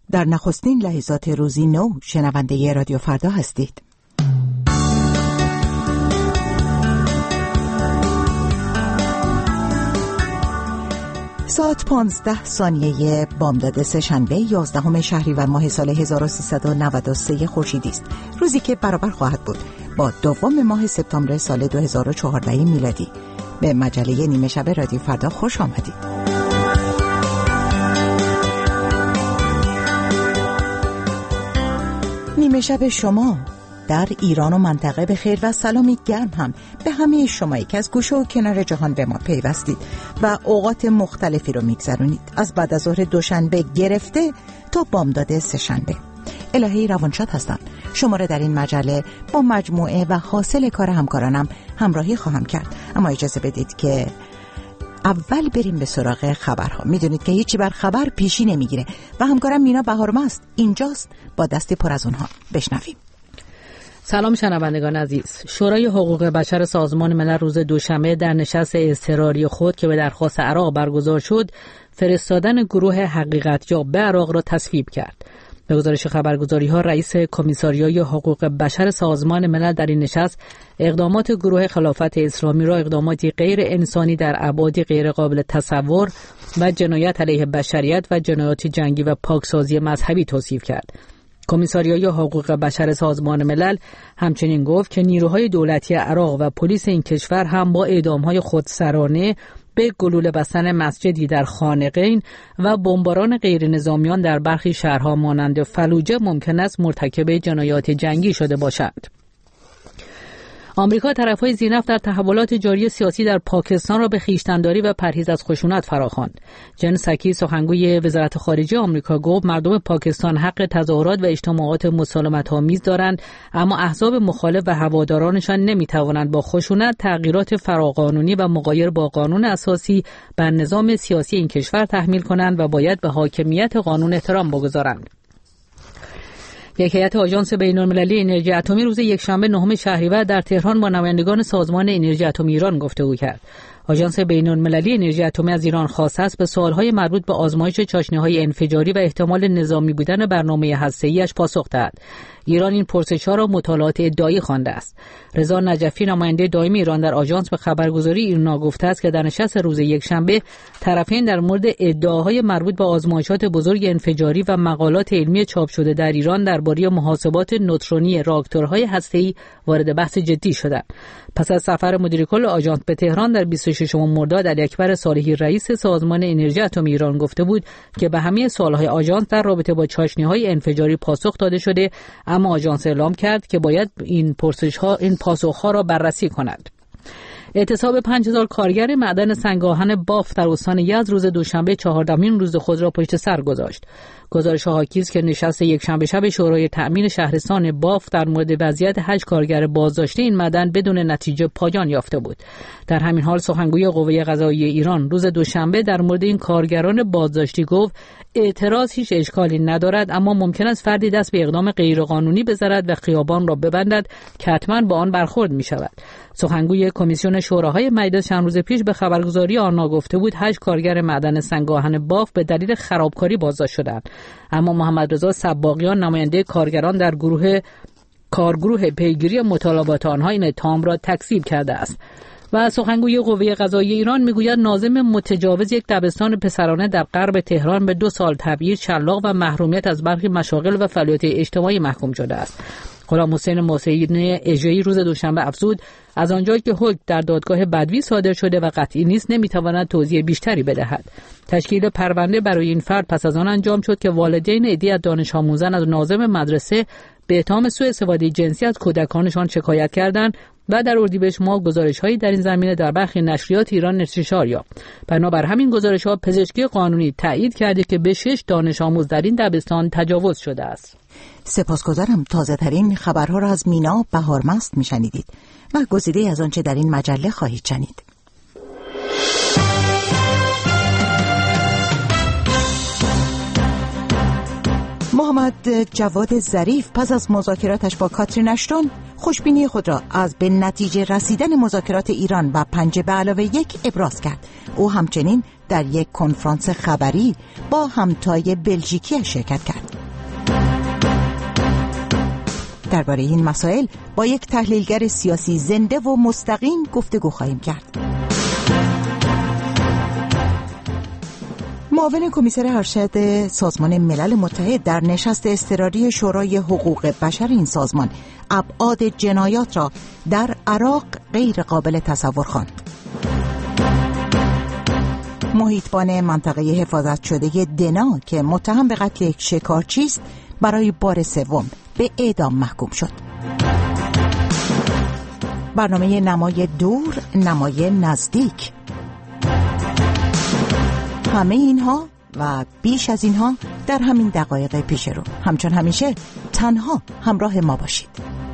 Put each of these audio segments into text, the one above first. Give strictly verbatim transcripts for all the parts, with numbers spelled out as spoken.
در نخستین لحظات روزی نو شنونده رادیو فردا هستید. ساعت پانزده ثانیه بامداد سه‌شنبه یازدهم شهریور ماه سال هزار و سیصد و نود و سه خورشیدی است. روزی که برابر خواهد بود با دوم ماه سپتامبر سال دو هزار و چهارده میلادی. به مجله نیمه شب رادیو فردا خوش آمدید. نیمه شب شما در ایران و منطقه به خیر و سلامی گرم هم به همه شمایی که از گوشه و کنار جهان به ما پیوستید و اوقات مختلفی رو میگذرونید، از بعد از ظهر دوشنبه گرفته تا بامداد سه‌شنبه. الهی روانشاد هستم. شما را در این مجله با مجموعه و حاصل کار همکارانم همراهی خواهم کرد. اما اجازه بدید که اول بریم به سراغ خبرها. میدونید که هیچی بر خبر پیشی نمیگیره و همکارم مینا بهارمست اینجاست با دستی پر از اونها. بشنویم. سلام شنوندگان عزیز. شورای حقوق بشر سازمان ملل روز دوشنبه در نشست اضطراری خود که به درخواست عراق برگزار شد، فرستادن گروه حقیقت‌جو به عراق را تصویب کرد. به گزارش خبرگزاری‌ها، رئیس کمیساریای حقوق بشر سازمان ملل در این نشست اقدامات گروه خلافت اسلامی را اقداماتی غیر انسانی در ابعادی غیر قابل تصور و جنایت علیه بشریت و جنایات جنگی و پاکسازی مذهبی توصیف کرد. کمیساریای حقوق بشر سازمان ملل همچنین گفت که نیروهای دولتی عراق و پلیس این کشور هم با اعدام‌های خودسرانه به گلوله بستن مسجدی در خانقین و بمباران غیر نظامیان در برخی شهرها مانند فلوجه ممکن است مرتکب جنایات جنگی شده باشند. آمریکا طرفهای ذی‌نفع در تحولات جاری سیاسی در پاکستان را به خویشتن‌داری و پرهیز از خشونت فراخواند. جن ساکی سخنگوی وزارت خارجه آمریکا گفت مردم پاکستان حق تظاهرات و اجتماعات مسالمت‌آمیز دارند، اما احزاب مخالف و هوادارانشان نمی‌توانند با خشونت تغییرات فراقانونی و مغایر با قانون اساسی بر نظام سیاسی این کشور تحمیل کنند و باید به حاکمیت قانون احترام بگذارند. یک هیئت آژانس بین‌المللی انرژی اتمی روز یکشنبه نهم شهریور در تهران با نمایندگان سازمان انرژی اتمی ایران گفتگو کرد. آژانس بین‌المللی انرژی اتمی از ایران خواسته است به سوال‌های مربوط به آزمایش چاشنی‌های انفجاری و احتمال نظامی بودن برنامه هسته‌ای‌اش پاسخ دهد. ایران این پرسش‌ها را مطالعات ادعایی خوانده است. رضا نجفی نماینده دائمی ایران در آژانس به خبرگزاری ایرنا گفته است که در نشست روز یکشنبه طرفین در مورد ادعاهای مربوط به آزمایشات بزرگ انفجاری و مقالات علمی چاپ شده در ایران درباره محاسبات نوترونی راکتورهای هسته‌ای وارد بحث جدی شدند. پس از سفر مدیر کل آژانس به تهران در بیست و ششم مرداد، علی اکبر صالحی رئیس سازمان انرژی اتمی ایران گفته بود که به همه سوال‌های آژانس در رابطه با چاشنی‌های انفجاری پاسخ داده شده، اما آژانس اعلام کرد که باید این پرسش‌ها این پاسخ‌ها را بررسی کند. اعتصاب پنج هزار کارگر معدن سنگ‌آهن بافت در استان یزد روز دوشنبه چهاردهمین روز خود را پشت سر گذاشت. گزارش حاکی است که نشست یکشنبه شب شورای تأمین شهرستان بافت در مورد وضعیت هشت کارگر بازداشته این معدن بدون نتیجه پایان یافته بود. در همین حال سخنگوی قوه قضاییه ایران روز دوشنبه در مورد این کارگران بازداشتی گفت اعتراض هیچ اشکالی ندارد، اما ممکن است فردی دست به اقدام غیرقانونی بزند و خیابان را ببندد که حتما با آن برخورد می شود. سخنگوی کمیسیون شوراهای مجلس چند روز پیش به خبرگزاری آنها گفته بود هشت کارگر معدن سنگ‌آهن بافت به دلیل خرابکاری بازداشت شدند. اما محمد رضا سباقیان نماینده کارگران در گروه کارگروه پیگیری مطالبات آنها این اتهام را تکذیب کرده است. و سخنگوی قوه قضاییه ایران میگوید ناظم متجاوز یک دبستان پسرانه در غرب تهران به دو سال تبعید، شلاق و محرومیت از برخی مشاغل و فعالیت اجتماعی محکوم شده است. غلام حسین محسنی اژه‌ای روز دوشنبه افزود از آنجایی که حکم در دادگاه بدوی صادر شده و قطعی نیست نمیتواند توضیح بیشتری بدهد. تشکیل پرونده برای این فرد پس از آن انجام شد که والدین عده‌ای از دانش آموزان از ناظم مدرسه به اتهام سوء استفاده جنسی از کودکانشان شکایت کردند و در اردیبهشت ماه گزارش‌هایی در این زمینه در برخی نشریات ایران انتشار یافت. بنابر همین گزارش‌ها پزشکی قانونی تایید کرده که به شش دانش آموز در این دبستان تجاوز شده است. سپاسگزارم. تازه ترین خبرها را از مینا بهارمست میشنیدید و گزیده از آنچه در این مجله خواهید شنید. محمد جواد ظریف پس از مذاکراتش با کاترین اشتون خوشبینی خود را از به نتیجه رسیدن مذاکرات ایران و پنج به علاوه یک ابراز کرد. او همچنین در یک کنفرانس خبری با همتای بلژیکی شرکت کرد. درباره این مسائل با یک تحلیلگر سیاسی زنده و مستقیم گفتگو خواهیم کرد. معاون کمیسر ارشد سازمان ملل متحد در نشست اضطراری شورای حقوق بشر این سازمان ابعاد جنایات را در عراق غیر قابل تصور خواند. محیطبان منطقه حفاظت شده دنا که متهم به قتل یک شکارچی است برای بار سوم به اعدام محکوم شد. برنامه نمای دور، نمای نزدیک، همه اینها و بیش از اینها در همین دقایق پیش رو. همچون همیشه تنها همراه ما باشید.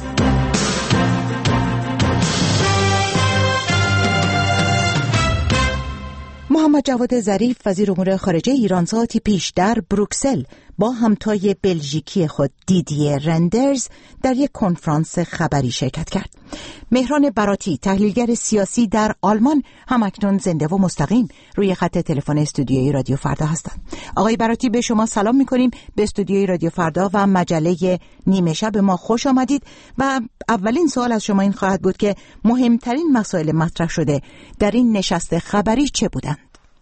محمد جواد ظریف وزیر امور خارجه ایران ساعتی پیش در بروکسل با همتای بلژیکی خود دیدیه رندرز در یک کنفرانس خبری شرکت کرد. مهران براتی تحلیلگر سیاسی در آلمان همکنون زنده و مستقیم روی خط تلفن استودیوی رادیو فردا هستند. آقای براتی به شما سلام می‌کنیم، به استودیوی رادیو فردا و مجله نیمه شب ما خوش آمدید و اولین سوال از شما این خواهد بود که مهمترین مسائل مطرح شده در این نشست خبری چه بودند؟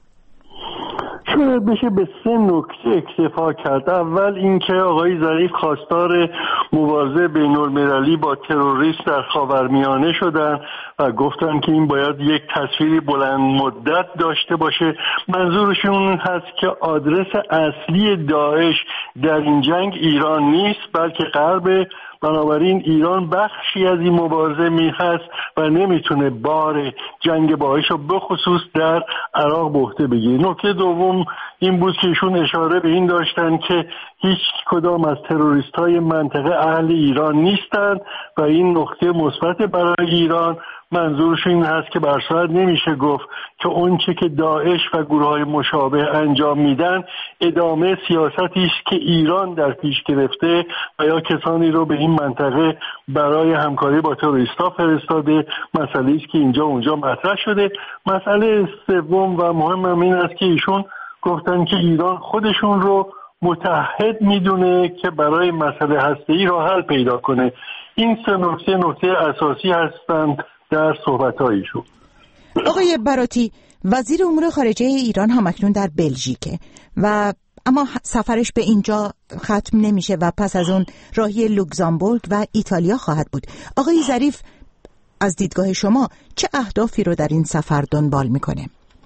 شاید بشه به سه نکته اکتفا کرد. اول اینکه آقای ظریف خواستار مبارزه بین‌المللی با تروریسم در خاورمیانه شدن و گفتن که این باید یک تصویری بلند مدت داشته باشه. منظورشون هست که آدرس اصلی داعش در این جنگ ایران نیست بلکه غرب، بنابراین ایران بخشی از این مبارزه می هست و نمیتونه بار جنگ باعث رو بخصوص در عراق به عهده بگیره. نکته دوم این بود که ایشون اشاره به این داشتن که هیچ کدام از تروریست های منطقه اهل ایران نیستند و این نکته مثبت برای ایران. منظورش این هست که بر صورت نمیشه گفت که اون چه که داعش و گروه‌های مشابه انجام میدن ادامه سیاستی است که ایران در پیش گرفته و یا کسانی رو به این منطقه برای همکاری با تروریست‌ها فرستاده. مسئله است که اینجا اونجا مطرح شده. مسئله سوم و مهم این است که ایشون گفتن که ایران خودشون رو متحد میدونه که برای مسئله هسته‌ای راه حل پیدا کنه. این سه نکته نکته اساسی هستند در صحبت‌هایشون. آقای براتی، وزیر امور خارجه ایران همکنون در بلژیکه و اما سفرش به اینجا ختم نمیشه و پس از اون راهی لوکزامبورگ و ایتالیا خواهد بود. آقای ظریف از دیدگاه شما چه اهدافی رو در این سفر دنبال میکنه؟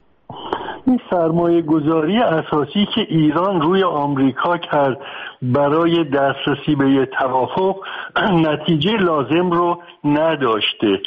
این سرمایه گذاری اساسی که ایران روی آمریکا کرد برای دسترسی به یه توافق نتیجه لازم رو نداشته.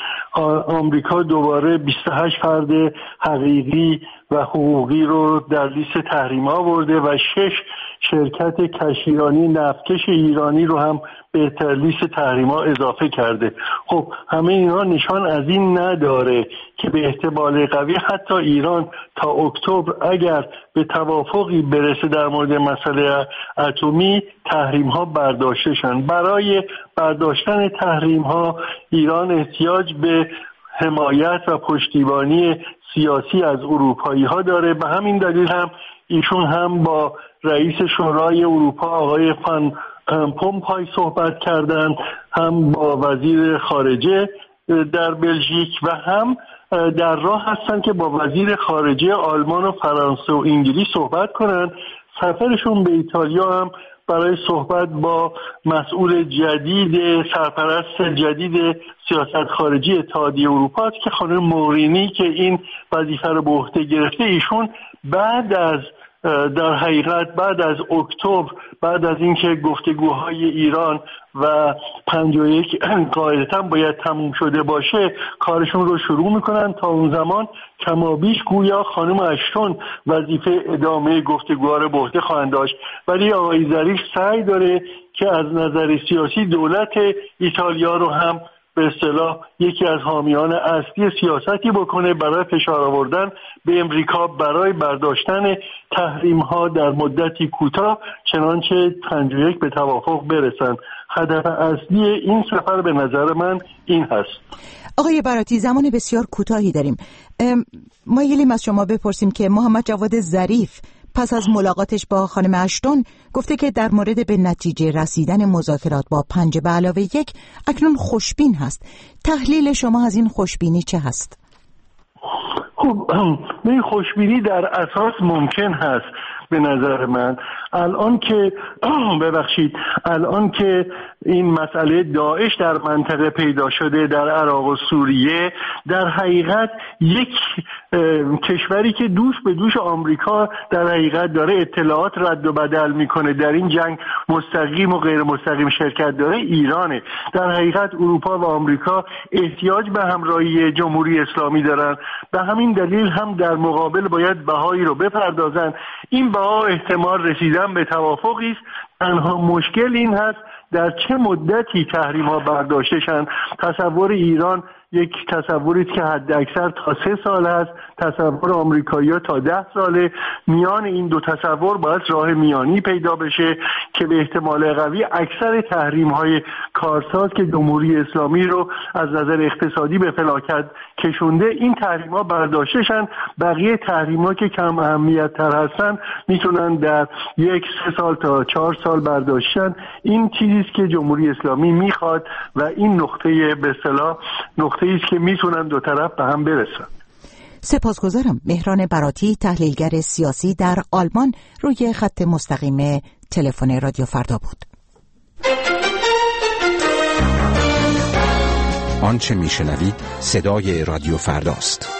آمریکا دوباره بیست و هشت فرد حقیقی و حقوقی رو در لیست تحریم آورده و شش شرکت کشتیرانی نفتکش ایرانی رو هم به لیست تحریما اضافه کرده. خب همه اینها نشان از این نداره که به احتمال قوی حتی ایران تا اکتبر اگر به توافقی برسه در مورد مسئله اتمی تحریم ها برداشته شن. برای برداشتن تحریم ها ایران احتیاج به حمایت و پشتیبانی سیاسی از اروپایی ها داره. به همین دلیل هم ایشون هم با رئیس شورای اروپا آقای فان پومپای صحبت کردند، هم با وزیر خارجه در بلژیک و هم در راه هستند که با وزیر خارجه آلمان و فرانسه و انگلیس صحبت کنند. سفرشون به ایتالیا هم برای صحبت با مسئول جدید سرپرست جدید سیاست خارجی اتحادیه اروپا است که خانم موغرینی که این وظیفه رو به عهده گرفته. ایشون بعد از در حقیقت بعد از اکتبر، بعد از اینکه گفتگوهای ایران و پنجاه و یک قاعدتاً باید تموم شده باشه کارشون رو شروع میکنن. تا اون زمان کمابیش گویا خانم اشتون وظیفه ادامه گفتگوها رو به عهده خواهند داشت، ولی آقای ظریف سعی داره که از نظر سیاسی دولت ایتالیا رو هم به اصطلاح یکی از حامیان اصلی سیاستی بکنه برای فشار آوردن به امریکا برای برداشتن تحریم ها در مدتی کوتاه، چنانچه پنجاه و یک به توافق برسن. هدف اصلی این سفر به نظر من این هست. آقای براتی، زمان بسیار کوتاهی داریم. ما یلیم از شما بپرسیم که محمد جواد ظریف پس از ملاقاتش با خانم اشتون گفته که در مورد به نتیجه رسیدن مذاکرات با پنج به علاوه یک اکنون خوشبین هست. تحلیل شما از این خوشبینی چه هست؟ خب این خوشبینی در اساس ممکن هست به نظر من. الان که ببخشید الان که این مسئله داعش در منطقه پیدا شده در عراق و سوریه، در حقیقت یک کشوری که دوش به دوش آمریکا در حقیقت داره اطلاعات رد و بدل میکنه، در این جنگ مستقیم و غیر مستقیم شرکت داره، ایرانه. در حقیقت اروپا و آمریکا احتیاج به همراهی جمهوری اسلامی دارن، به همین دلیل هم در مقابل باید بهایی رو بپردازن. این بها احتمال رسیدن به توافقی است. تنها مشکل این هست در چه مدتی تحریم ها برداشته شن. تصور ایران یک تصوری که حد اکثر تا سه سال است، تصور آمریکایی‌ها تا ده ساله. میان این دو تصور باید راه میانی پیدا بشه که به احتمال قوی اکثر تحریم‌های کارساز که جمهوری اسلامی رو از نظر اقتصادی به فلاکت کشونده، این تحریم‌ها برداشته شن. بقیه تحریم‌ها که کم اهمیت تر هستن میتونن در یک سه سال تا چهار سال برداشتن. این چیزی است که جمهوری اسلامی میخواد و این نقطه به اصطلاح نقطه ای است که میتونن دو طرف به هم برسن. سپاسگزارم. مهران براتی، تحلیلگر سیاسی در آلمان، روی خط مستقیم تلفن رادیو فردا بود. آنچه میشنوید صدای رادیو فرداست.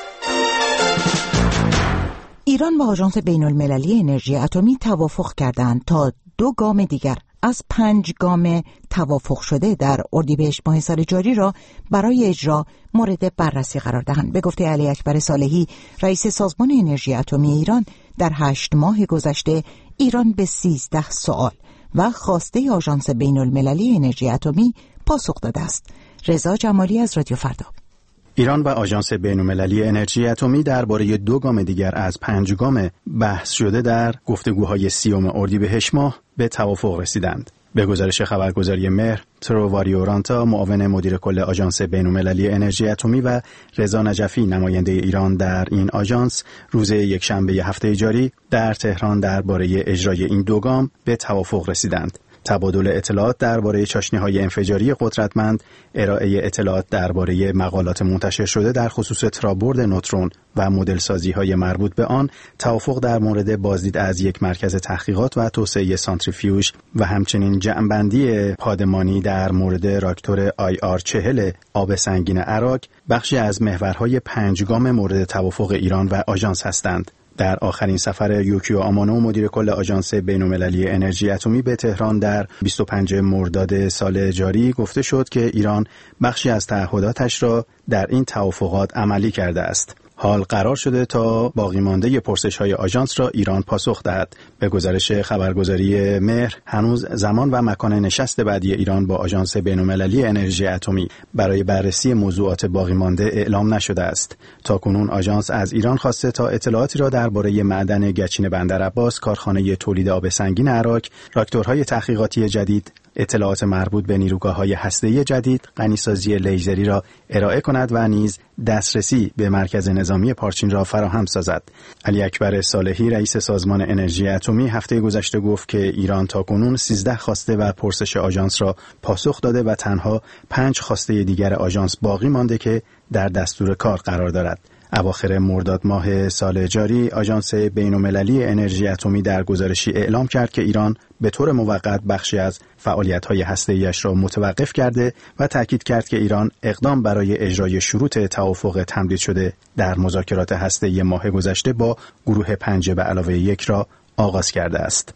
ایران و آژانس بین المللی انرژی اتمی توافق کردند تا دو گام دیگر از پنج گام توافق شده در اردیبهشت ماه سال جاری را برای اجرا مورد بررسی قرار دهند. به گفته علی اکبر صالحی، رئیس سازمان انرژی اتمی ایران، در هشت ماه گذشته ایران به سیزده سوال و خواسته آژانس بین المللی انرژی اتمی پاسخ داده است. رضا جمالی از رادیو فردا. ایران و آژانس بین‌المللی انرژی اتمی درباره دو گام دیگر از پنج گام بحث شده در گفتگوهای سیوم اردیبهشت ماه به توافق رسیدند. به گزارش خبرگزاری مهر، تروواریورانتا، معاون مدیر کل آژانس بین‌المللی انرژی اتمی، و رضا نجفی، نماینده ایران در این آژانس، روز یکشنبه هفته جاری در تهران درباره اجرای این دو گام به توافق رسیدند. تبادل اطلاعات درباره چاشنی‌های انفجاری قدرتمند، ارائه اطلاعات درباره مقالات منتشر شده در خصوص ترابرد نوترون و مدل سازی‌های مربوط به آن، توافق در مورد بازدید از یک مرکز تحقیقات و توسعه سانتریفیوژ و همچنین جمع‌بندی پادمانی در مورد راکتور آی آر چهل آب سنگین عراق بخشی از محورهای پنج گام مورد توافق ایران و آژانس هستند. در آخرین سفر یوکیو آمانو، مدیر کل آژانس بین‌المللی انرژی اتمی، به تهران در بیست و پنجم مرداد سال جاری گفته شد که ایران بخشی از تعهداتش را در این توافقات عملی کرده است. حال قرار شده تا باقی مانده پرسش‌های آژانس را ایران پاسخ دهد. به گزارش خبرگزاری مهر، هنوز زمان و مکان نشست بعدی ایران با آژانس بین‌المللی انرژی اتمی برای بررسی موضوعات باقی مانده اعلام نشده است. تاکنون آژانس از ایران خواسته تا اطلاعاتی را درباره معدن گچین بندرعباس، کارخانه تولید آب سنگین عراق، راکتورهای تحقیقاتی جدید، اطلاعات مربوط به نیروگاه‌های هسته‌ای جدید، غنیسازی لیزری را ارائه کند و نیز دسترسی به مرکز نظامی پارچین را فراهم سازد. علی اکبر صالحی، رئیس سازمان انرژی اتمی، هفته گذشته گفت که ایران تاکنون سیزده خواسته و پرسش آژانس را پاسخ داده و تنها پنج خواسته دیگر آژانس باقی مانده که در دستور کار قرار دارد. اواخر مرداد ماه سال جاری، آژانس بین‌المللی انرژی اتمی در گزارشی اعلام کرد که ایران به طور موقت بخشی از فعالیت‌های هسته‌ای‌اش را متوقف کرده و تاکید کرد که ایران اقدام برای اجرای شروط توافق تمدید شده در مذاکرات هسته‌ای ماه گذشته با گروه پنج به علاوه یک را آغاز کرده است.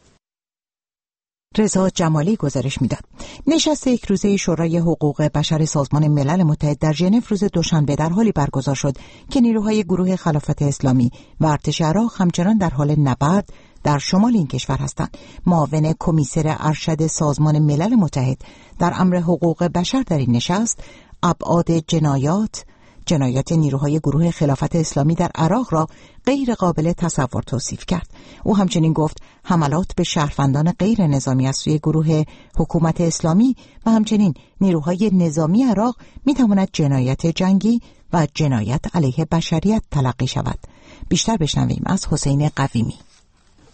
رضا جمالی گزارش میداد. نشست یک روزه شورای حقوق بشر سازمان ملل متحد در ژنو روز دوشنبه در حالی برگزار شد که نیروهای گروه خلافت اسلامی و ارتش عراق همچنان در حال نبرد در شمال این کشور هستند. معاون کمیسر ارشد سازمان ملل متحد در امر حقوق بشر در این نشست ابعاد جنایات جنایات نیروهای گروه خلافت اسلامی در عراق را غیر قابل تصور توصیف کرد. او همچنین گفت حملات به شهروندان غیر نظامی از سوی گروه حکومت اسلامی و همچنین نیروهای نظامی عراق می‌تواند جنایت جنگی و جنایت علیه بشریت تلقی شود. بیشتر بشنویم از حسین قویمی.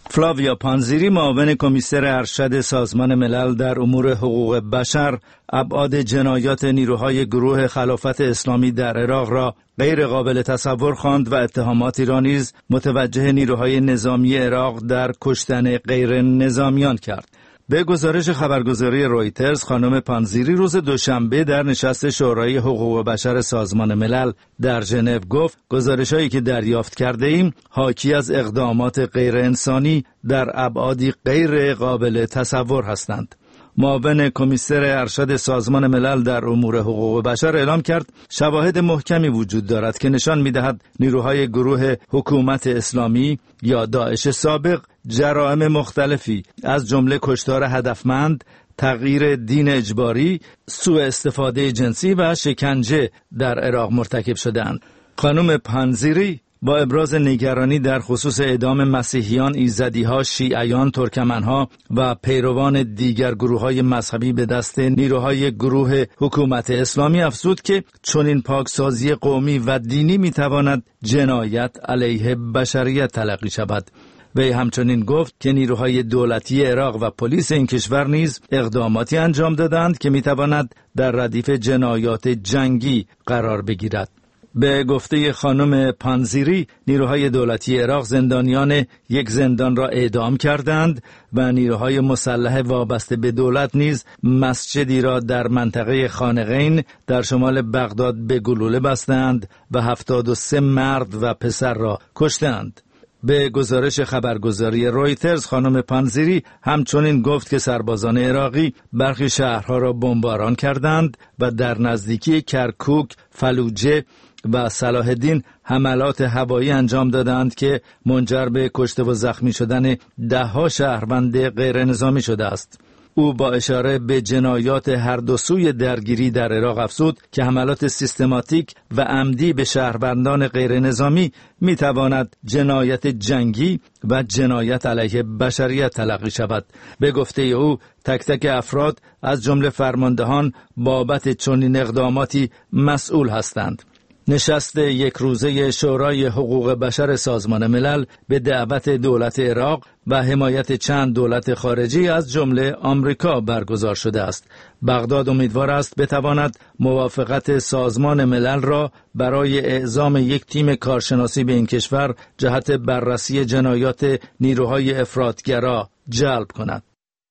فلاویا پانزیری، معاون کمیسر ارشد سازمان ملل در امور حقوق بشر، ابعاد جنایات نیروهای گروه خلافت اسلامی در عراق را غیر قابل تصور خواند و اتهاماتی را نیز متوجه نیروهای نظامی عراق در کشتن غیر نظامیان کرد. به گزارش خبرگزاری رویترز، خانم پانزیری روز دوشنبه در نشست شورای حقوق بشر سازمان ملل در ژنو گفت گزارش‌هایی که دریافت کرده ایم حاکی از اقدامات غیر انسانی در ابعادی غیر قابل تصور هستند. معاون کمیسر ارشد سازمان ملل در امور حقوق بشر اعلام کرد شواهد محکمی وجود دارد که نشان می‌دهد نیروهای گروه حکومت اسلامی یا داعش سابق جرائم مختلفی از جمله کشتار هدفمند، تغییر دین اجباری، سوء استفاده جنسی و شکنجه در عراق مرتکب شده‌اند. خانم پانزیری با ابراز نگرانی در خصوص اعدام مسیحیان، ایزدی‌ها، شیعیان، ترکمن‌ها و پیروان دیگر گروه‌های مذهبی به دست نیروهای گروه حکومت اسلامی افزود که چنین پاکسازی قومی و دینی می‌تواند جنایت علیه بشریت تلقی شود. وی همچنین گفت که نیروهای دولتی عراق و پلیس این کشور نیز اقداماتی انجام دادند که می‌تواند در ردیف جنایات جنگی قرار بگیرد. به گفته خانم پانزیری، نیروهای دولتی عراق زندانیان یک زندان را اعدام کردند و نیروهای مسلح وابسته به دولت نیز مسجدی را در منطقه خانقین در شمال بغداد به گلوله بستند و هفتاد و سه مرد و پسر را کشتند. به گزارش خبرگزاری رویترز، خانم پانزیری همچنین گفت که سربازان عراقی برخی شهرها را بمباران کردند و در نزدیکی کرکوک، فلوجه و صلاح الدین حملات هوایی انجام دادند که منجر به کشته و زخمی شدن ده‌ها شهروند غیر نظامی شده است. او با اشاره به جنایات هر دو سوی درگیری در عراق افزود که حملات سیستماتیک و عمدی به شهروندان غیر نظامی می تواند جنایت جنگی و جنایت علیه بشریت تلقی شود. به گفته او تک تک افراد از جمله فرماندهان بابت چنین اقداماتی مسئول هستند. نشست یک روزه شورای حقوق بشر سازمان ملل به دعوت دولت عراق و حمایت چند دولت خارجی از جمله آمریکا برگزار شده است. بغداد امیدوار است بتواند موافقت سازمان ملل را برای اعزام یک تیم کارشناسی به این کشور جهت بررسی جنایات نیروهای افراطگرا جلب کند.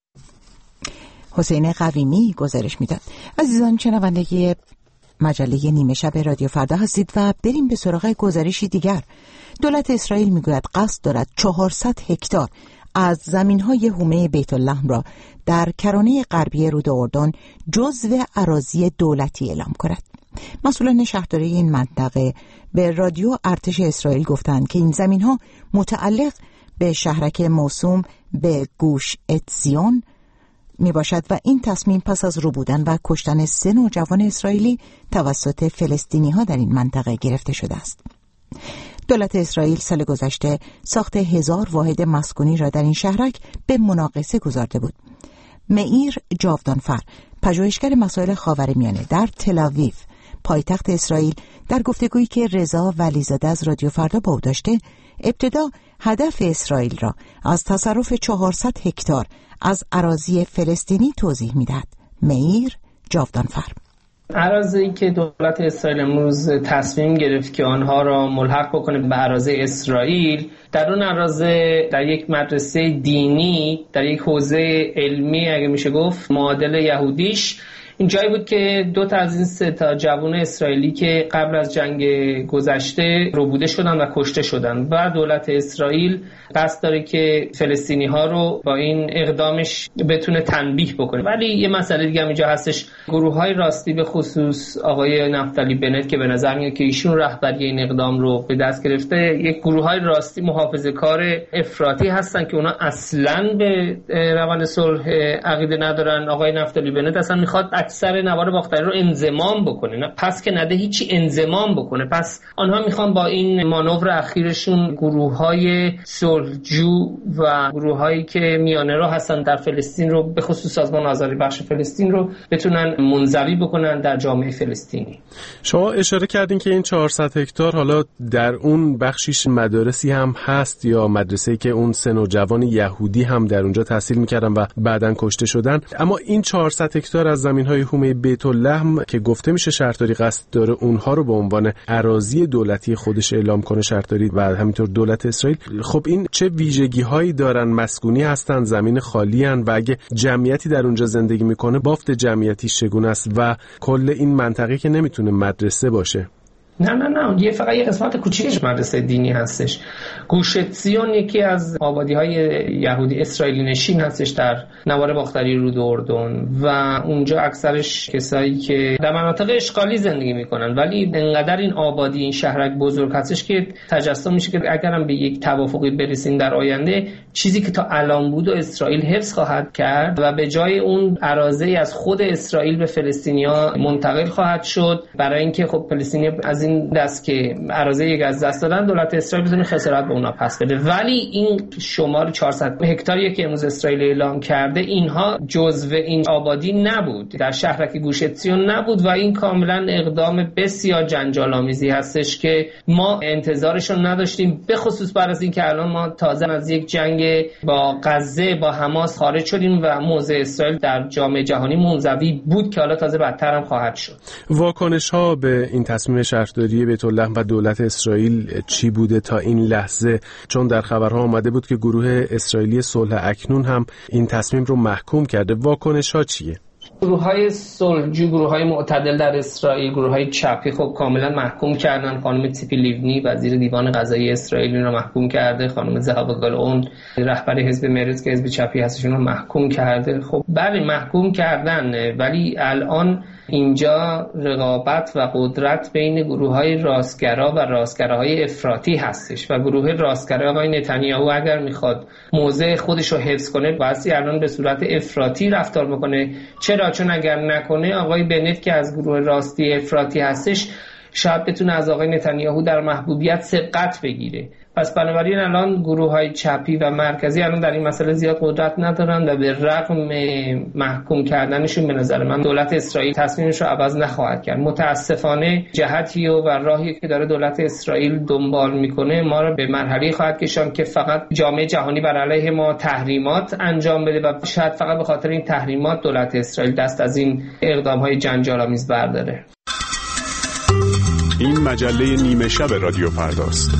حسین قویمی گزارش میداد. عزیزان شنونده مجله نیمه شب رادیو فردا هستید و بریم به سراغ گزارشی دیگر. دولت اسرائیل میگوید قصد دارد چهارصد هکتار از زمین‌های حومه بیت اللحم را در کرانه غربی رود اردن جزو اراضی دولتی اعلام کند. مسئولان شهرداری این منطقه به رادیو ارتش اسرائیل گفتند که این زمین‌ها متعلق به شهرک موسوم به گوش اتزیون می باشد و این تصمیم پس از ربودن و کشتن سه نوجوان اسرائیلی توسط فلسطینی ها در این منطقه گرفته شده است. دولت اسرائیل سال گذشته ساخت هزار واحد مسکونی را در این شهرک به مناقصه گذارده بود. مئیر جاودانفر، پژوهشگر مسائل خاورمیانه در تل‌آویو، پایتخت اسرائیل، در گفتگویی که رضا ولیزاده از رادیو فردا با او داشته، ابتدا هدف اسرائیل را از تصرف چهارصد هکتار از اراضی فلسطینی توضیح می‌دهد. مئیر جاودانفر: اراضی که دولت اسرائیل امروز تصمیم گرفت که آنها را ملحق بکنه به اراضی اسرائیل، در اون اراضی در یک مدرسه دینی، در یک حوزه علمی اگه میشه گفت معادل یهودیش، این جایی بود که دو تا از این سه تا جوان اسرائیلی که قبل از جنگ گذشته ربوده شدن و کشته شدن و دولت اسرائیل قصد داره که فلسطینی ها رو با این اقدامش بتونه تنبیه بکنه. ولی یه مسئله دیگه هم اینجا هستش، گروه های راستی به خصوص آقای نفتالی بنت که به نظر میاد که ایشون رهبری این اقدام رو به دست گرفته، یک گروه های راستی محافظه‌کار افراطی هستن که اونا اصلاً به روند صلح عقیده ندارن. آقای نفتالی بنت اصلا میخواد سر نوار باختری رو انضمام بکنه، نه پس که نده هیچی انضمام بکنه. پس آنها میخوان با این مانور اخیرشون گروه‌های صلحجو و گروه‌هایی که میانه رو هستن در فلسطین رو به خصوص سازمان آزادی بخش فلسطین رو بتونن منزوی بکنن در جامعه فلسطینی. شما اشاره کردین که این چهارصد هکتار حالا در اون بخشیش مدارسی هم هست یا مدرسه‌ای که اون سه نوجوان یهودی هم در اونجا تحصیل می‌کردن و بعداً کشته شدن، اما این چهارصد هکتار از زمین‌های حومه بیت لحم که گفته میشه شهرداری قصد داره اونها رو به عنوان اراضی دولتی خودش اعلام کنه، شهرداری و همینطور دولت اسرائیل، خب این چه ویژگی‌هایی دارن؟ مسکونی هستن، زمین خالی ان و اگه جمعیتی در اونجا زندگی میکنه بافت جمعیتی چگونه است و کل این منطقه که نمیتونه مدرسه باشه؟ نه نه نه یه فقط یه قسمت کوچیکش مدرسه دینی هستش. گوش اتسیون یکی از آبادی‌های یهودی اسرائیلی نشین هستش در نوار باختری رود اردن و اونجا اکثرش کسایی که در مناطق اشغالی زندگی میکنن، ولی انقدر این آبادی این شهرک بزرگ هستش که تجسم میشه که اگرم به یک توافقی برسیم در آینده، چیزی که تا الان بود و اسرائیل حفظ خواهد کرد و به جای اون اراضی از خود اسرائیل به فلسطینیا منتقل خواهد شد، برای اینکه خب فلسطینیا از این دست که اراضی یک از دست دادن، دولت اسرائیل بتونه خسارت به اونا پس بده. ولی این شمار چهارصد هکتاری که امروز اسرائیل اعلام کرده، اینها جزو این آبادی نبود، در شهرک گوش اتسیون نبود و این کاملا اقدام بسیار جنجال آمیزی هستش که ما انتظارشون نداشتیم، به خصوص بعد از اینکه الان ما تازه از یک جنگ با غزه با حماس خارج شدیم و موضع اسرائیل در جامعه جهانی منزوی بود که حالا تازه بدتر هم خواهد شد. واکنش ها به این تصمیم شهرداری بیت لحم و دولت اسرائیل چی بوده تا این لحظه؟ چون در خبرها آمده بود که گروه اسرائیلی صلح اکنون هم این تصمیم رو محکوم کرده. واکنش ها چیه؟ گروه‌های صلحجو، گروه‌های معتدل در اسرائیل، گروه‌های چپی خب کاملا محکوم کردن. خانم تیپی لیونی وزیر دیوان قضایی اسرائیل رو محکوم کرده، خانم زهاوا گالون رهبر حزب مرز که حزب چپی هستشون رو محکوم کرده. خب بله محکوم کردن، ولی الان اینجا رقابت و قدرت بین گروه‌های راستگرا و راستگراهای افراطی هستش و گروه راستگرا آقای نتانیاهو اگر میخواد موضع خودش رو حفظ کنه بایستی الان به صورت افراطی رفتار بکنه. چرا؟ چون اگر نکنه آقای بنت که از گروه راستی افراطی هستش شاید بتونه از آقای نتانیاهو در محبوبیت سبقت بگیره. پس بنابراین الان گروه‌های چپی و مرکزی الان در این مسئله زیاد قدرت ندارن و به رغم محکوم کردنشون به نظر من دولت اسرائیل تصمیمش رو عوض نخواهد کرد. متاسفانه جهتی و راهی که داره دولت اسرائیل دنبال میکنه ما رو به مرحله خواهد کشاند که فقط جامعه جهانی بر علیه ما تحریمات انجام بده و شاید فقط به خاطر این تحریمات دولت اسرائیل دست از این اقدام‌های جنجال‌آمیز برداره. این مجله نیمه شب رادیو فرداست.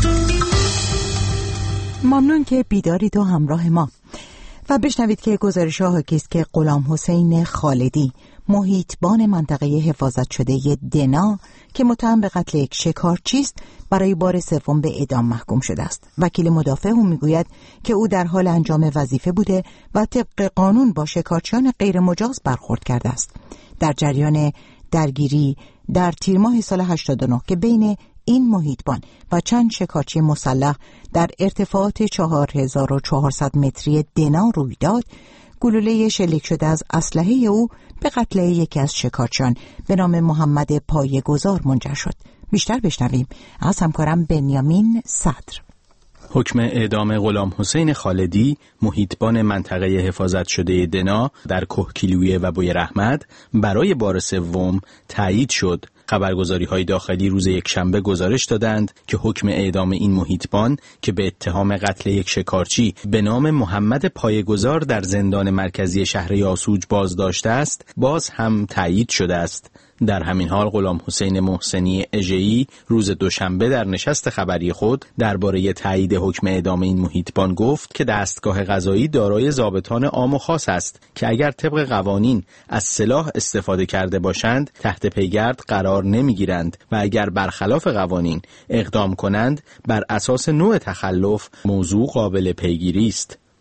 ممنون که بیدارید و همراه ما و بشنوید که گزارش ها حاکی است که غلام حسین خالدی، محیطبان منطقه حفاظت شده دنا که متهم به قتل یک شکارچی است، برای بار سوم به اعدام محکوم شده است. وکیل مدافع او میگوید که او در حال انجام وظیفه بوده و طبق قانون با شکارچیان غیر مجاز برخورد کرده است. در جریان درگیری در تیر ماه سال هشتاد و نه که بین این محیطبان و چند شکارچی مسلح در ارتفاعات چهار هزار و چهارصد متری دنا روی داد، گلوله شلیک شده از اسلحه او به قتل یکی از شکارچیان به نام محمد پایه‌گذار منجر شد. بیشتر بشنویم از همکارم بنیامین صدر. حکم اعدام غلام حسین خالدی، محیطبان منطقه حفاظت شده دنا در کهکیلویه و بوی رحمت برای بار سوم تایید شد. خبرگزاری‌های داخلی روز یکشنبه گزارش دادند که حکم اعدام این محیطبان که به اتهام قتل یک شکارچی به نام محمد پایه‌گذار در زندان مرکزی شهر یاسوج بازداشته است، باز هم تایید شده است. در همین حال غلام حسین محسنی اژه‌ای روز دوشنبه در نشست خبری خود درباره تایید حکم اعدام این محیطبان گفت که دستگاه قضایی دارای ضابطان عام و خاص است که اگر طبق قوانین از سلاح استفاده کرده باشند تحت پیگرد قرار نمیگیرند و اگر برخلاف قوانین اقدام کنند بر اساس نوع تخلف موضوع قابل پیگیری است.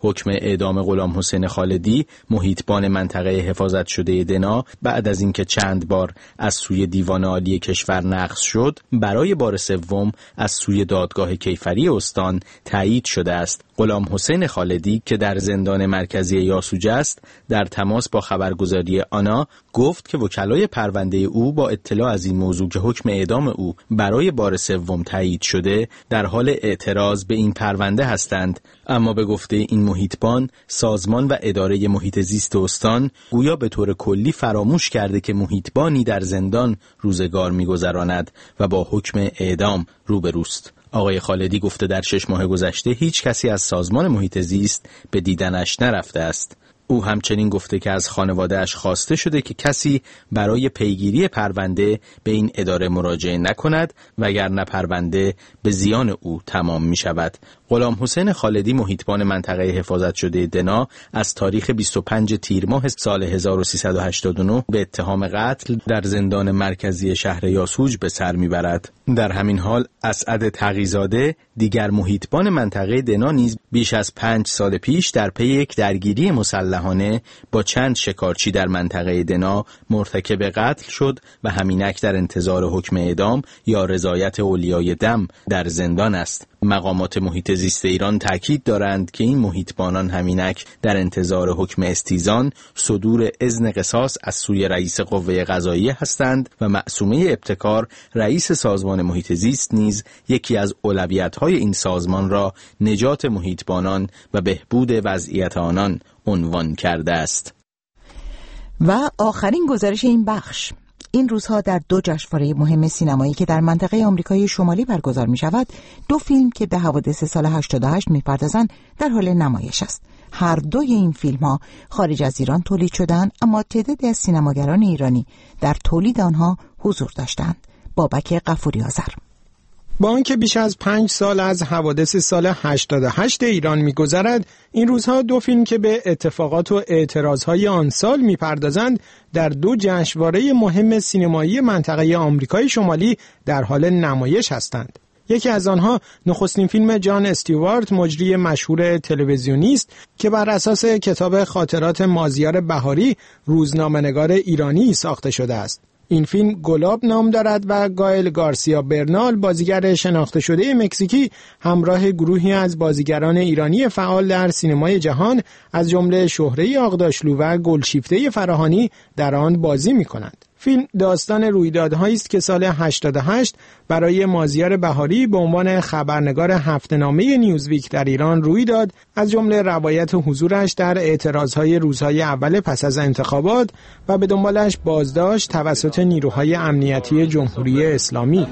حکم اعدام غلام حسین خالدی، محیطبان منطقه حفاظت شده دنا، بعد از اینکه چند بار از سوی دیوان عالی کشور نقض شد، برای بار سوم از سوی دادگاه کیفری استان تایید شده است. غلام حسین خالدی که در زندان مرکزی یاسوج است، در تماس با خبرگزاری آنا گفت که وکلای پرونده او با اطلاع از این موضوع که حکم اعدام او برای بار سوم تایید شده، در حال اعتراض به این پرونده هستند. اما به گفته این محیطبان، سازمان و اداره محیط زیست استان گویا به طور کلی فراموش کرده که محیطبانی در زندان روزگار می‌گذراند و با حکم اعدام روبروست. آقای خالدی گفته در شش ماه گذشته هیچ کسی از سازمان محیط زیست به دیدنش نرفته است. او همچنین گفته که از خانواده‌اش خواسته شده که کسی برای پیگیری پرونده به این اداره مراجعه نکند وگرنه پرونده به زیان او تمام می شود. غلام حسین خالدی محیطبان منطقه حفاظت شده دنا از تاریخ بیست و پنج تیر ماه سال هزار و سیصد و هشتاد و نه به اتهام قتل در زندان مرکزی شهر یاسوج به سر میبرد. در همین حال اسعد تقی‌زاده دیگر محیطبان منطقه دنا نیز بیش از پنج سال پیش در پی یک درگیری مسلحانه با چند شکارچی در منطقه دنا مرتکب قتل شد و همینک در انتظار حکم اعدام یا رضایت اولیای دم در زندان است. مقامات محیط زیست ایران تاکید دارند که این محیطبانان همینک در انتظار حکم استیزان صدور اذن قصاص از سوی رئیس قوه قضاییه هستند و معصومه ابتکار رئیس سازمان محیط زیست نیز یکی از اولویت‌های این سازمان را نجات محیطبانان و بهبود وضعیت آنان عنوان کرده است. و آخرین گزارش این بخش: این روزها در دو جشنواره مهم سینمایی که در منطقه آمریکای شمالی برگزار می شود، دو فیلم که به حوادث سال هشتاد و هشت می پردازند در حال نمایش است. هر دوی این فیلم ها خارج از ایران تولید شدند، اما تعدادی از سینماگران ایرانی در تولید آنها حضور داشتند. بابک غفوری آذر. با آنکه بیش از پنج سال از حوادث سال هشتاد و هشت ایران می‌گذرد، این روزها دو فیلم که به اتفاقات و اعتراضهای آن سال می‌پردازند در دو جشنواره مهم سینمایی منطقه آمریکای شمالی در حال نمایش هستند. یکی از آنها نخستین فیلم جان استیوارت، مجری مشهور تلویزیونی است که بر اساس کتاب خاطرات مازیار بهاری، روزنامه‌نگار ایرانی ساخته شده است. این فیلم گلاب نام دارد و گائل گارسیا برنال، بازیگر شناخته شده مکزیکی، همراه گروهی از بازیگران ایرانی فعال در سینمای جهان از جمله شهره آغداشلو و گلشیفته فراهانی در آن بازی می‌کنند. فیلم داستان رویدادهایی است که سال هشتاد و هشت برای مازیار بهاری به عنوان خبرنگار هفته‌نامه نیوزویک در ایران روی داد، از جمله روایت حضورش در اعتراضهای روزهای اول پس از انتخابات و به دنبالش بازداشت توسط نیروهای امنیتی جمهوری اسلامی.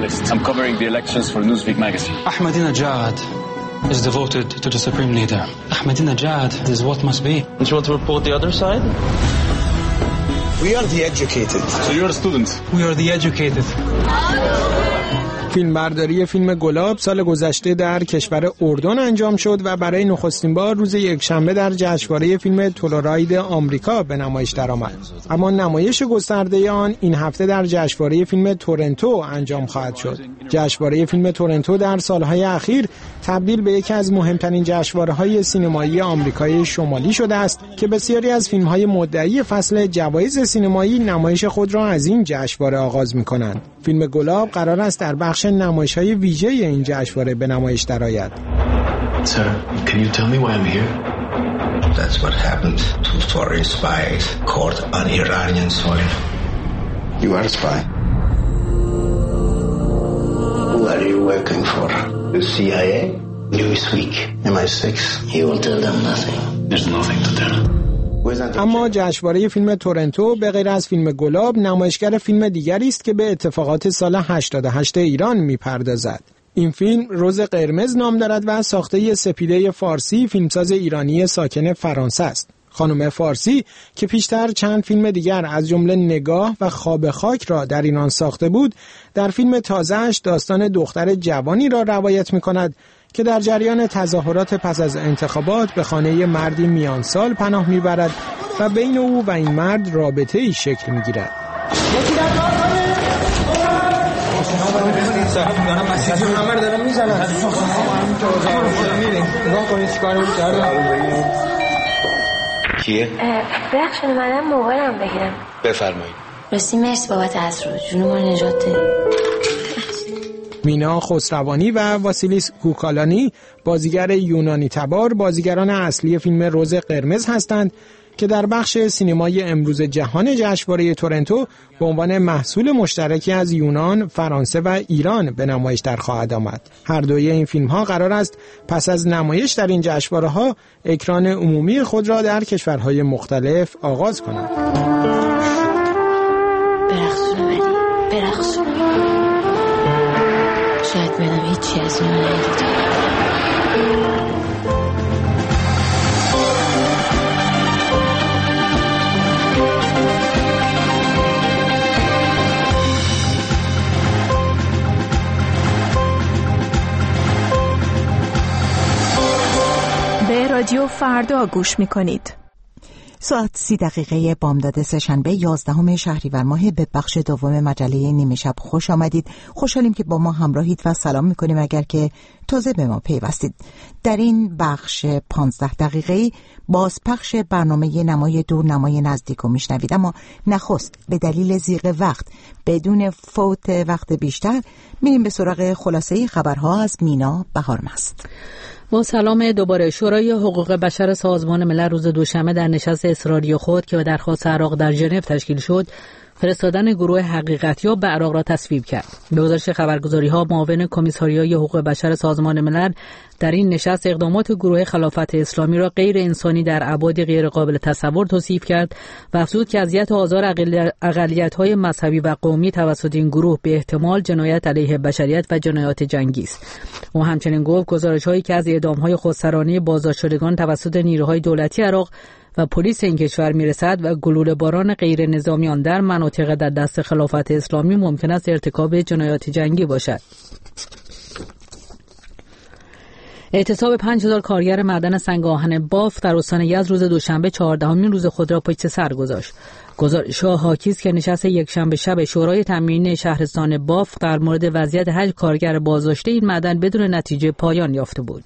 Ahmadinejad is devoted to the supreme leader. Ahmadinejad is what must be. Do you want to report the other side? We are the educated. So you're a student. We are the educated. فیلمبرداری فیلم گلاب سال گذشته در کشور اردن انجام شد و برای نخستین بار روز یکشنبه در جشنواره فیلم تولاراید آمریکا به نمایش درآمد. اما نمایش گسترده آن این هفته در جشنواره فیلم تورنتو انجام خواهد شد. جشنواره فیلم تورنتو در سالهای اخیر تبدیل به یکی از مهمترین جشنواره‌های سینمایی آمریکای شمالی شده است که بسیاری از فیلم‌های مدعی فصل جوایز سینمایی نمایش خود را از این جشنواره آغاز می‌کنند. فیلم گلاب قرار است در بخش نمایش‌های ویژه این جشنواره به نمایش درآید. Sir, can you tell me why I'm here? That's what happened to foreign spies caught on Iranian soil. You are a spy. Who are you working for? The C I A? Newsweek? M I six? You will tell them nothing. There's nothing to tell. اما جشنواره فیلم تورنتو به غیر از فیلم گلاب نمایشگر فیلم دیگری است که به اتفاقات سال هشتاد و هشت ایران می‌پردازد. این فیلم روز قرمز نام دارد و ساخته سپیده فارسی، فیلمساز ایرانی ساکن فرانسه است. خانم فارسی که پیشتر چند فیلم دیگر از جمله نگاه و خواب خاک را در ایران ساخته بود، در فیلم تازه‌اش داستان دختر جوانی را روایت می‌کند که در جریان تظاهرات پس از انتخابات به خانه مردی میان سال پناه میبرد و بین او و این مرد رابطه‌ای شکل میگیرد. دارم مسیجی همه رو دارم میزنم. نگاه کنید چیکارمون کردم. کیه؟ بخش منم موبایلم بگیرم. بفرمایید. راستی مرسی بابت از رو جون ما نجات دادی. مینا خسروانی و واسیلیس کوکالانی بازیگر یونانی تبار بازیگران اصلی فیلم روز قرمز هستند که در بخش سینمای امروز جهان جشنواره تورنتو به عنوان محصول مشترکی از یونان، فرانسه و ایران به نمایش در خواهد آمد. هر دوی این فیلم ها قرار است پس از نمایش در این جشنواره ها اکران عمومی خود را در کشورهای مختلف آغاز کنند. برقصونه ولی برقصونه شاید بدم هیچی از اون ندیدم. به رادیو فردا گوش میکنید. ساعت سی دقیقه بامداد سه‌شنبه یازدهم شهریور ماه به بخش دوم مجله نیمه شب خوش آمدید. خوشحالیم که با ما همراهید و سلام میکنیم اگر که تازه به ما پیوستید. در این بخش پانزده دقیقه‌ای بازپخش برنامه نمای دور نمای نزدیک رو میشنوید، اما نخست به دلیل ضیق وقت بدون فوت وقت بیشتر میریم به سراغ خلاصه خبرها از مینا بهارمست. با سلام دوباره. شورای حقوق بشر سازمان ملل روز دوشنبه در نشست اصراری خود که به درخواست عراق در ژنو تشکیل شد فرستادن گروه حقیقتیاب به عراق را تصویب کرد. به گزارش خبرگزاری‌ها معاون کمیساریای حقوق بشر سازمان ملل در این نشست اقدامات گروه خلافت اسلامی را غیر انسانی در ابعاد غیر قابل تصور توصیف کرد و افزود که اذیت و آزار اقلیت‌های مذهبی و قومی توسط این گروه به احتمال جنایت علیه بشریت و جنایات جنگی است. او همچنین گفت گزارش‌هایی که از اعدام‌های خودسرانه بازداشت شدگان توسط نیروهای دولتی عراق و پلیس این کشور میرسد و گلوله باران غیر نظامیان در مناطق در دست خلافت اسلامی ممکن است ارتکاب جنایات جنگی باشد. اعتصاب پنج هزار کارگر معدن سنگ آهن بافت در استان یزد روز دوشنبه چهاردهمین روز خود را پشت سر گذاشت. گزارش‌ها حاکی است که نشست یکشنبه شب شورای تامین شهرستان بافت در مورد وضعیت هشت کارگر بازداشته این معدن بدون نتیجه پایان یافته بود.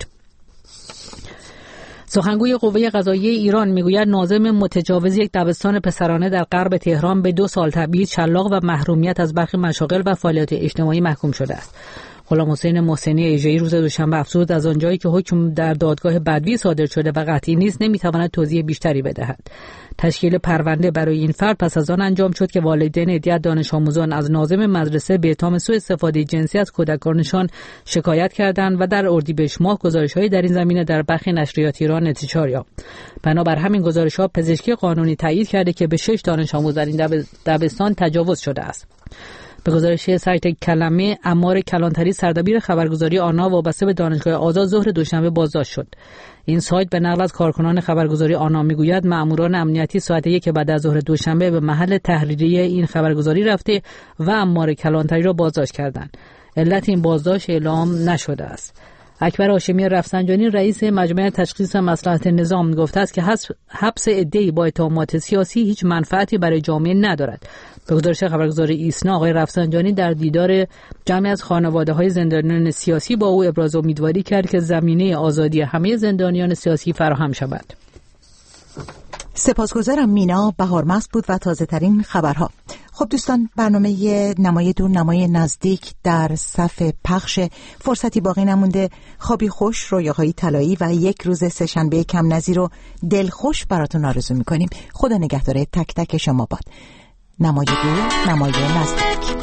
سخنگوی قوه قضاییه ایران میگوید ناظم متجاوز یک دبستان پسرانه در غرب تهران به دو سال تبعید، شلاق و محرومیت از برخی مشاغل و فعالیت اجتماعی محکوم شده است. غلام حسین محسنی ایجایی روز دوشنبه افزود از آنجایی که حکم در دادگاه بدوی صادر شده و قطعی نیست نمیتواند توضیح بیشتری بدهد. تشکیل پرونده برای این فرد پس از آن انجام شد که والدین عده دانش آموزان از ناظم مدرسه به اتهام سوء استفاده جنسی از کودکانشان شکایت کردند و در اردیبهشت ماه گزارش‌های در این زمینه در برخی نشریات ایران انتشار یافت. بنابر همین گزارش‌ها پزشکی قانونی تایید کرده که به شش دانش آموز در این دبستان تجاوز شده است. به گزارش سایت کلمه عمار کلانتری سردبیر خبرگزاری آنا وابسته به دانشگاه آزاد ظهر دوشنبه بازداشت شد. این سایت به نقل از کارکنان خبرگزاری آنا میگوید مأموران امنیتی ساعت یک بعد از ظهر دوشنبه به محل تحریریه این خبرگزاری رفته و عمار کلانتری را بازداشت کردند. علت این بازداشت اعلام نشده است. اکبر هاشمی رفسنجانی رئیس مجمع تشخیص مصلحت نظام گفته است که حبس عده‌ای با اتهامات سیاسی هیچ منفعتی برای جامعه ندارد. به گزارش خبرگزاری ایسنا آقای رفسنجانی در دیدار جمعی از خانواده‌های زندانیان سیاسی با او ابراز امیدواری کرد که زمینه آزادی همه زندانیان سیاسی فراهم شود. سپاسگزارم. مینا بهارمست بود و تازه ترین خبرها. خب دوستان، برنامه نمای دور نمای نزدیک در صف پخش. فرصتی باقی نمونده. خوابی خوش، رویاهای طلایی و یک روز سه‌شنبه کم نظیر و دلخوش براتون آرزو میکنیم. خدا نگهدار تک تک شما باد. نمای دور نمای نزدیک.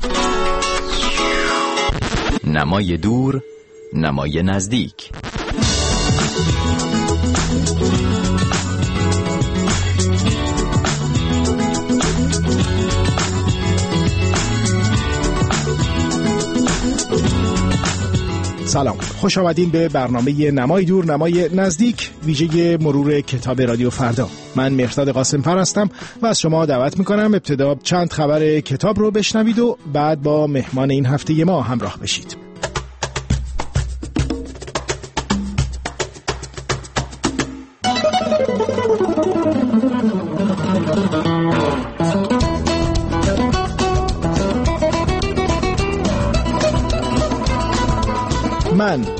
نمای دور نمای نزدیک. سلام، خوش آمدین به برنامه نمای دور نمای نزدیک، ویژه مرور کتاب رادیو فردا. من مهرداد قاسم‌فر هستم و از شما دعوت میکنم ابتدا چند خبر کتاب رو بشنوید و بعد با مهمان این هفته ما همراه بشید.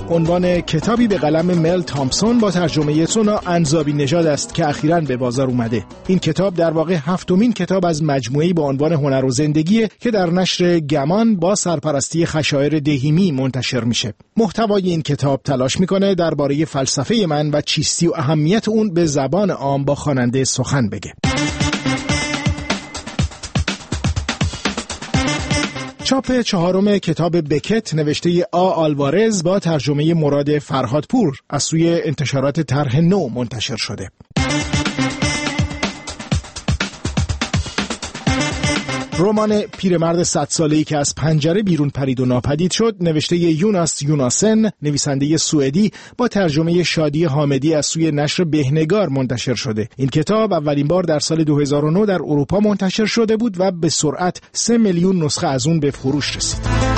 عنوان کتابی به قلم مل تامپسون با ترجمه سونا انزابی نژاد است که اخیراً به بازار اومده. این کتاب در واقع هفتمین کتاب از مجموعه‌ای با عنوان هنر و زندگی که در نشر گمان با سرپرستی خشایار دهیمی منتشر میشه. محتوای این کتاب تلاش میکنه درباره فلسفه من و چیستی و اهمیت اون به زبان عام با خواننده سخن بگه. چاپ چهارم کتاب بکت نوشته آ آلوارز با ترجمه مراد فرهادپور از سوی انتشارات طرح نو منتشر شده. رمان پیرمرد صد ساله‌ای که از پنجره بیرون پرید و ناپدید شد نوشته یوناس یوناسن نویسنده سوئدی با ترجمه شادی حامدی از سوی نشر بهنگار منتشر شده. این کتاب اولین بار در سال دو هزار و نه در اروپا منتشر شده بود و به سرعت سه میلیون نسخه از اون به فروش رسید.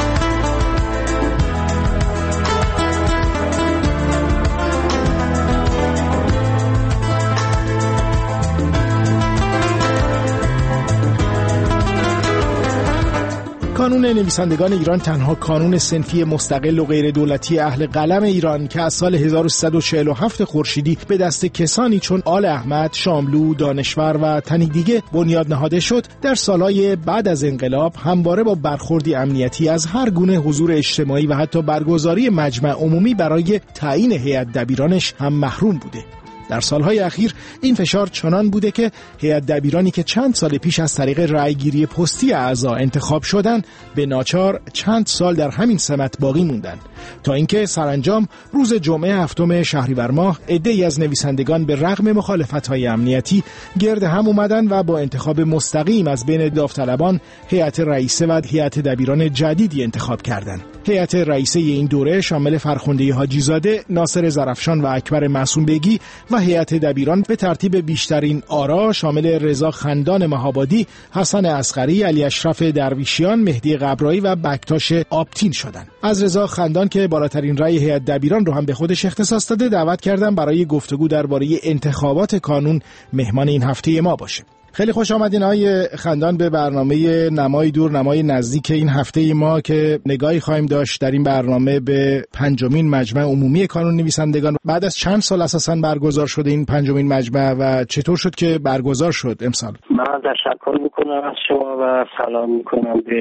کانون نویسندگان ایران تنها کانون صنفی مستقل و غیر دولتی اهل قلم ایران که از سال هزار و سیصد و چهل و هفت خورشیدی به دست کسانی چون آل احمد، شاملو، دانشور و تنی دیگه بنیاد نهاده شد، در سالهای بعد از انقلاب همواره با برخوردی امنیتی از هر گونه حضور اجتماعی و حتی برگزاری مجمع عمومی برای تعیین هیئت دبیرانش هم محروم بوده. در سالهای اخیر این فشار چنان بوده که هیئت دبیرانی که چند سال پیش از طریق رأیگیری پستی اعضا انتخاب شدند به ناچار چند سال در همین سمت باقی موندند تا اینکه سرانجام روز جمعه هفتم شهریور ماه عده‌ای از نویسندگان به رغم مخالفت‌های امنیتی گرد هم اومدن و با انتخاب مستقیم از بین داوطلبان هیئت رئیسه و هیئت دبیران جدیدی انتخاب کردند. هیئت رئیسه این دوره شامل فرخنده حاجی زاده، ناصر زرفشان و اکبر معصوم بیگی و هیئت دبیران به ترتیب بیشترین آرا شامل رضا خندان مهابادی، حسن اصغری، علی اشرف درویشیان، مهدی قبرایی و بکتاش آبتین شدند. از رضا خندان که بالاترین رأی هیئت دبیران رو هم به خودش اختصاص داده دعوت کردم برای گفتگو درباره انتخابات کانون مهمان این هفته ما باشه. خیلی خوش آمدین آقای خندان به برنامه نمای دور نمای نزدیک این هفته ما که نگاهی خواهیم داشت در این برنامه به پنجمین مجمع عمومی کانون نویسندگان. بعد از چند سال اساساً برگزار شده این پنجمین مجمع و چطور شد که برگزار شد امسال؟ من تشکر میکنم از شما و سلام میکنم به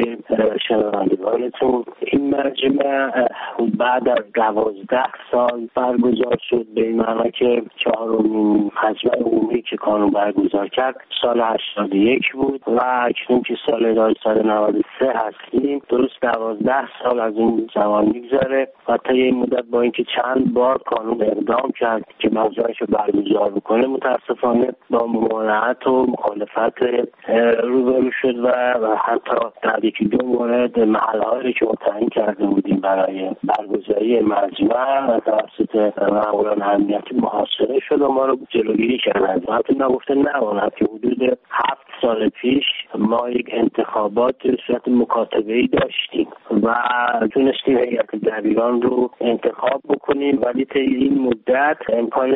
شنوندگانتون. این مجمع بعد از دوازده سال برگزار شد، به این معنی که چهارمین مجمع عمومی که کانون برگزار کرد سال هشتاد و یک بود و اکنون که سال هزار و سیصد و نود و سه هستیم، درست دوازده سال از این زمان میگذره و تا این مدت با اینکه چند بار کانون اقدام کرد که مجمعش رو برگزار بکنه متاسفانه با ممانعت و مخالفت روبرو شد و حتی در یکی دو مورد محلهایی که متعیین کرده بودیم برای برگزاری مجمع از توسط ماموران امنیتی محاصره شد و ما رو جلوگیری کردند. حتی نگفته نماند که حدود هفت سال پیش ما یک انتخابات به صورت مکاتبه‌ای داشتیم و تونستیم هیئت دبیران رو انتخاب بکنیم، ولی طی این مدت امکان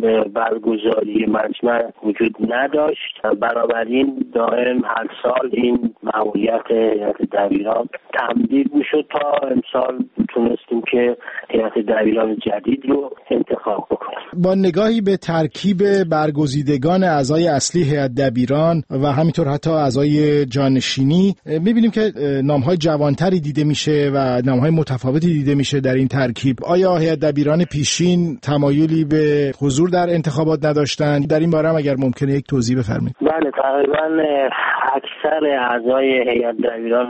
برگزاری مجمع وجود نداشت. بنابراین دائم هر سال این مأموریت هیئت دبیران تمدید میشد تا امسال تونستیم که هیئت دبیران جدید رو انتخاب بکنیم. با نگاهی به ترکیب برگزیدگان اعضای اصلی هیئت دبیران و همینطور حتی اعضای جانشینی می‌بینیم که نام‌های جوانتری دیده میشه و نام‌های متفاوتی دیده میشه در این ترکیب. آیا هیئت دبیران پیشین تمایلی به حضور در انتخابات نداشتند؟ در این باره هم اگر ممکنه یک توضیح بفرمایید. بله، تقریباً اکثر اعضای هیئت دبیران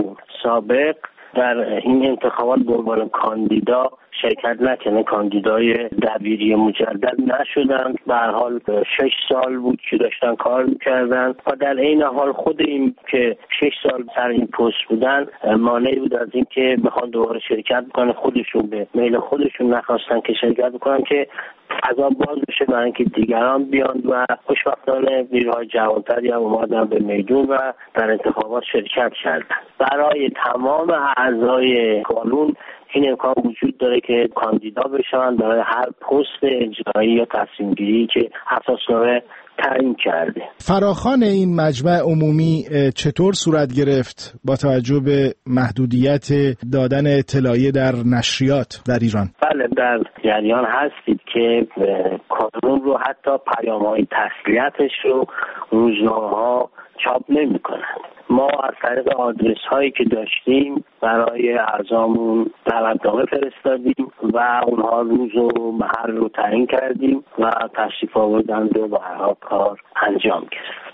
سابق در این انتخابات به عنوان کاندیدا شرکت نکنه، کاندیدای دبیری مجدد نشدن. به هر حال شش سال بود که داشتن کار میکردن و در این حال خود این که شش سال سر این پست بودن مانعی بود از این که بخوان دوباره شرکت بکنن. خودشون به میل خودشون نخواستن که شرکت بکنن که فضا باز بشه برای اینکه دیگران بیان و خوشبختانه نیروهای جوانتری هم اومدن به میدون و در انتخابات شرکت کردن. برای تمام اعضای کانون این امکان وجود داره که کاندیدا بشن برای هر پست اجرایی یا تصمیم گیری که اساسنامه تعیین کرده. فراخوان این مجمع عمومی چطور صورت گرفت با توجه به محدودیت دادن اطلاعیه در نشریات در ایران؟ بله، در جریان هستید که کانون رو حتی پیام‌های تسلیتش رو روزنامه‌ها چاپ نمی‌کنند. ما از طریق آدرس هایی که داشتیم برای اعضامون دعوتنامه فرستادیم و اونها روز و محل رو تعیین کردیم و تشریف آوردند و با هر کار انجام گرفت.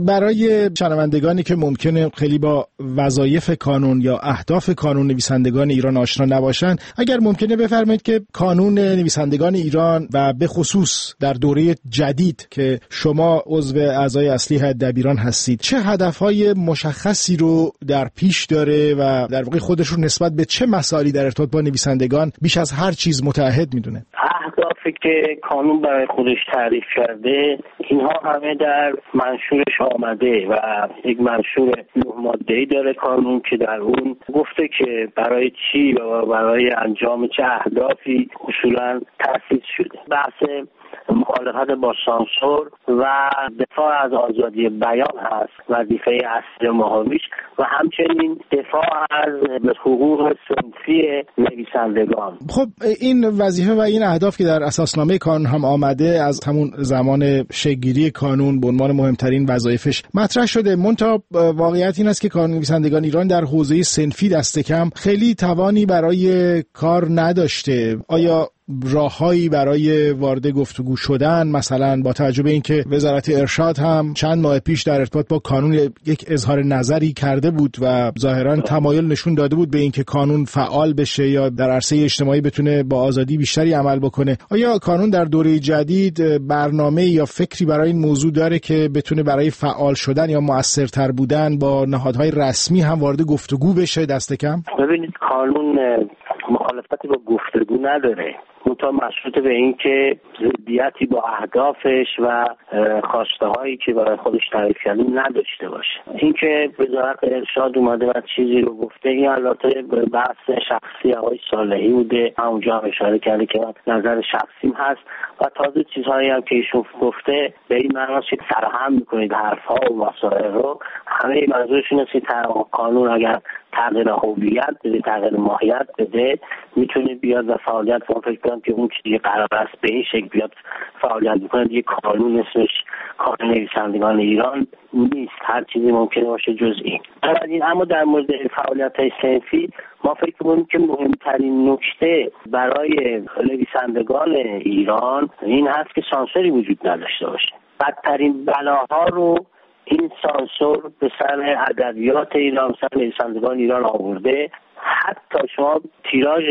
برای شنوندگانی که ممکنه خیلی با وظایف کانون یا اهداف کانون نویسندگان ایران آشنا نباشن، اگر ممکنه بفرمایید که کانون نویسندگان ایران و به خصوص در دوره جدید که شما عضو اعضای اصلی هیئت دبیران هستید، چه هدفهای مشخصی رو در پیش داره و در واقع خودش رو نسبت به چه مسائلی در ارتباط با نویسندگان بیش از هر چیز متعهد میدونه؟ اهدافی که کانون برای خودش تعریف کرده اینها همه در منشورش آمده و یک منشور نه ماده‌ای داره کانون که در اون گفته که برای چی و برای انجام چه اهدافی اصولا تأسیس شده. بحث مخالفت با سانسور و دفاع از آزادی بیان هست وظیفه اصلی مهامیش و همچنین دفاع از حقوق صنفی نویسندگان. خب این وظیفه و این اهداف که در اساسنامه کانون هم آمده از همون زمان شکل‌گیری کانون به عنوان مهمترین وظایفش مطرح شده، منتها واقعیت این است که کانون نویسندگان ایران در حوزه صنفی دست کم خیلی توانی برای کار نداشته. آیا راههایی برای وارد گفتگو شدن، مثلا با توجه به اینکه وزارت ارشاد هم چند ماه پیش در ارتباط با کانون یک اظهار نظری کرده بود و ظاهرا تمایل نشون داده بود به اینکه کانون فعال بشه یا در عرصه اجتماعی بتونه با آزادی بیشتری عمل بکنه، آیا کانون در دوره جدید برنامه یا فکری برای این موضوع داره که بتونه برای فعال شدن یا مؤثرتر بودن با نهادهای رسمی هم وارد گفتگو بشه دست کم؟ ببینید، کانون مخالفتی با گفتگو نداره، منتها مشروط به این که ضدیتی با اهدافش و خواسته هایی که برای خودش تعریف کرده نداشته باشه. اینکه وزارت ارشاد اومده و چیزی رو گفته، این البته بحث شخصی آقای صالحی بوده، اونجا هم اشاره کرده که نظر شخصیم هست و تازه چیزهایی هم که ایشون گفته به این معناست که سرهم میکنید حرفها و مسائل رو، همه منظورشون است که قانون اگر تغییر هویت بده، تغییر ماهیت بده، میتونه بیاد و فعالیت کنه. فکر کنم که اون چیزی قرار است به این شکل بیاد فعالیت بکنه، دیگه قانون اسمش کانون نویسندگان ایران نیست، هر چیزی ممکنه باشه جز این. اما در مورد فعالیت‌های صنفی ما فکر می‌کنیم که مهمترین نکته برای نویسندگان ایران این هست که سانسوری وجود نداشته باشه. بدترین بلاها رو این سانسور به سر ادبیات ایران، سر نویسندگان ایران آورده. حتی شما تیراژ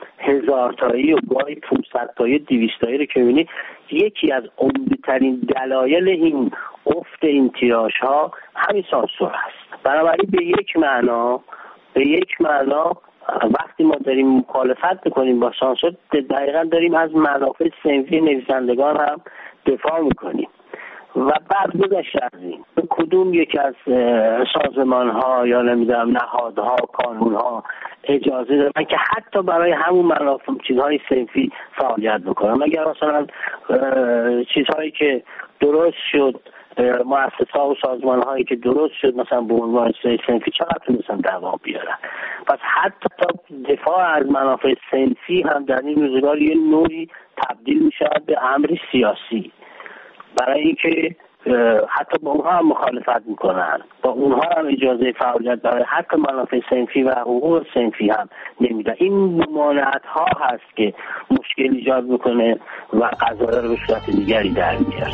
هزار تایی و گاهی پانصد تایی دویست تایی رو که می‌بینید، یکی از عمده‌ترین دلایل این افت این تیراژ ها همین سانسور است. بنابراین به یک معنا به یک معنا وقتی ما داریم مخالفت می‌کنیم با سانسور، دقیقاً داریم از منافع صنفی نویسندگان هم دفاع می‌کنیم. و بعد گذشته از این به کدوم یکی از سازمان ها یا نمیدونم نهادها، کانون ها اجازه دادن که حتی برای همون منافع چیزهای صنفی فعالیت بکنن؟ مگر مثلا چیزهایی که درست شد، مؤسسه‌ها و سازمان هایی که درست شد مثلا به عنوان صنفی چقدر تونستن دعوا بیارن؟ پس حتی تا دفاع از منافع صنفی هم در این روزگار یه نوعی تبدیل می شود به امری سیاسی، برای اینکه حتی با اونها هم مخالفت میکنن، با اونها هم اجازه فعالیت برای حق منافع صنفی و حقوق صنفی هم نمیدن. این ممانعت ها هست که مشکل ایجاد میکنه و قضایا رو به صورت دیگری در میاره.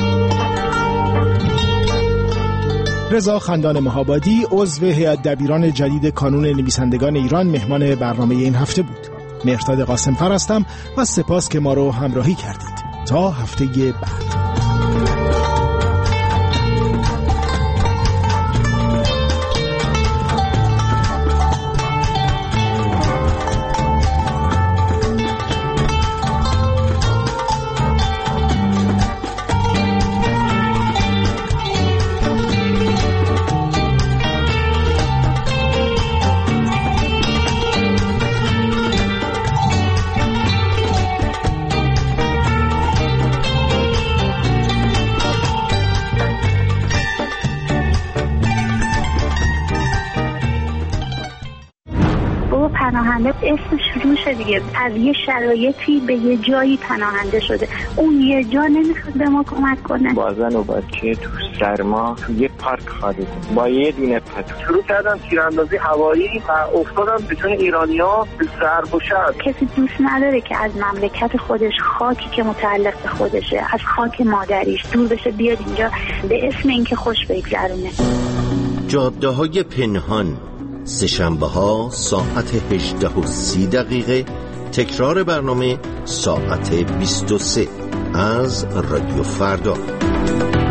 رضا خندان مهابادی، عضو هیئت دبیران جدید کانون نویسندگان ایران، مهمان برنامه این هفته بود. مهرداد قاسم‌فر هستم و سپاس که ما رو همراهی کردید. تا هفته بعد. پناهنده اسمش روشه دیگه، از یه شرایطی به یه جایی پناهنده شده، اون یه جا نمیخواد به ما کمک کنه. با زن و بچه تو سرما تو یه پارک خالی با یه دونه پتو شروع کردم تیراندازی هوایی و افتادم بدون ایرانی‌ها به ضرب و شتم. کسی دوست نداره که از مملکت خودش، خاکی که متعلق به خودشه، از خاک مادریش دور بشه بیاد اینجا به اسم اینکه خوش بگذرونه. جاده های پنهان، سه‌شنبه ها ساعت هجده و سی دقیقه، تکرار برنامه ساعت بیست و سه از رادیو فردا.